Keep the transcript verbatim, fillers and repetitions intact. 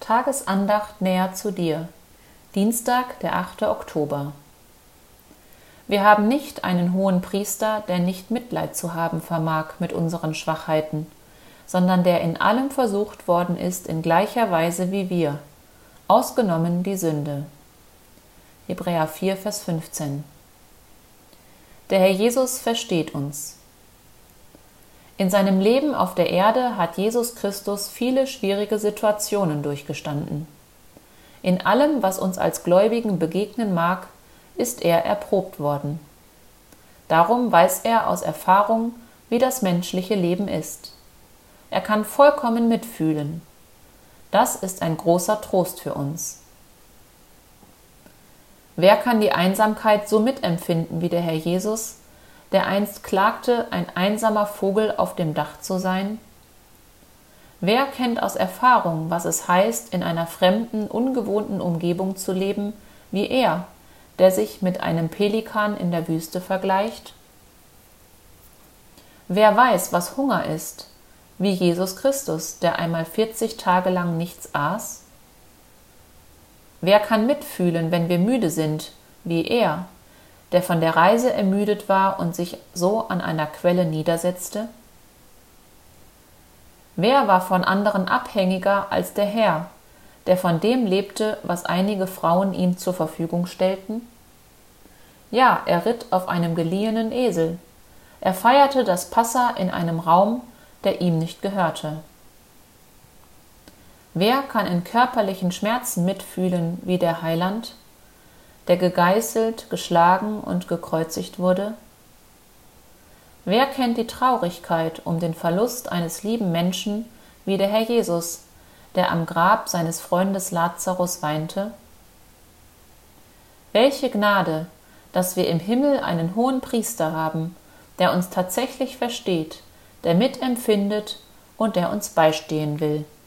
Tagesandacht näher zu dir. Dienstag, der achte Oktober. Wir haben nicht einen hohen Priester, der nicht Mitleid zu haben vermag mit unseren Schwachheiten, sondern der in allem versucht worden ist in gleicher Weise wie wir, ausgenommen die Sünde. Hebräer vier, Vers fünfzehn. Der Herr Jesus versteht uns. In seinem Leben auf der Erde hat Jesus Christus viele schwierige Situationen durchgestanden. In allem, was uns als Gläubigen begegnen mag, ist er erprobt worden. Darum weiß er aus Erfahrung, wie das menschliche Leben ist. Er kann vollkommen mitfühlen. Das ist ein großer Trost für uns. Wer kann die Einsamkeit so mitempfinden wie der Herr Jesus, der einst klagte, ein einsamer Vogel auf dem Dach zu sein? Wer kennt aus Erfahrung, was es heißt, in einer fremden, ungewohnten Umgebung zu leben, wie er, der sich mit einem Pelikan in der Wüste vergleicht? Wer weiß, was Hunger ist, wie Jesus Christus, der einmal vierzig Tage lang nichts aß? Wer kann mitfühlen, wenn wir müde sind, wie er, der von der Reise ermüdet war und sich so an einer Quelle niedersetzte? Wer war von anderen abhängiger als der Herr, der von dem lebte, was einige Frauen ihm zur Verfügung stellten? Ja, er ritt auf einem geliehenen Esel. Er feierte das Passa in einem Raum, der ihm nicht gehörte. Wer kann in körperlichen Schmerzen mitfühlen wie der Heiland, der gegeißelt, geschlagen und gekreuzigt wurde? Wer kennt die Traurigkeit um den Verlust eines lieben Menschen wie der Herr Jesus, der am Grab seines Freundes Lazarus weinte? Welche Gnade, dass wir im Himmel einen hohen Priester haben, der uns tatsächlich versteht, der mitempfindet und der uns beistehen will.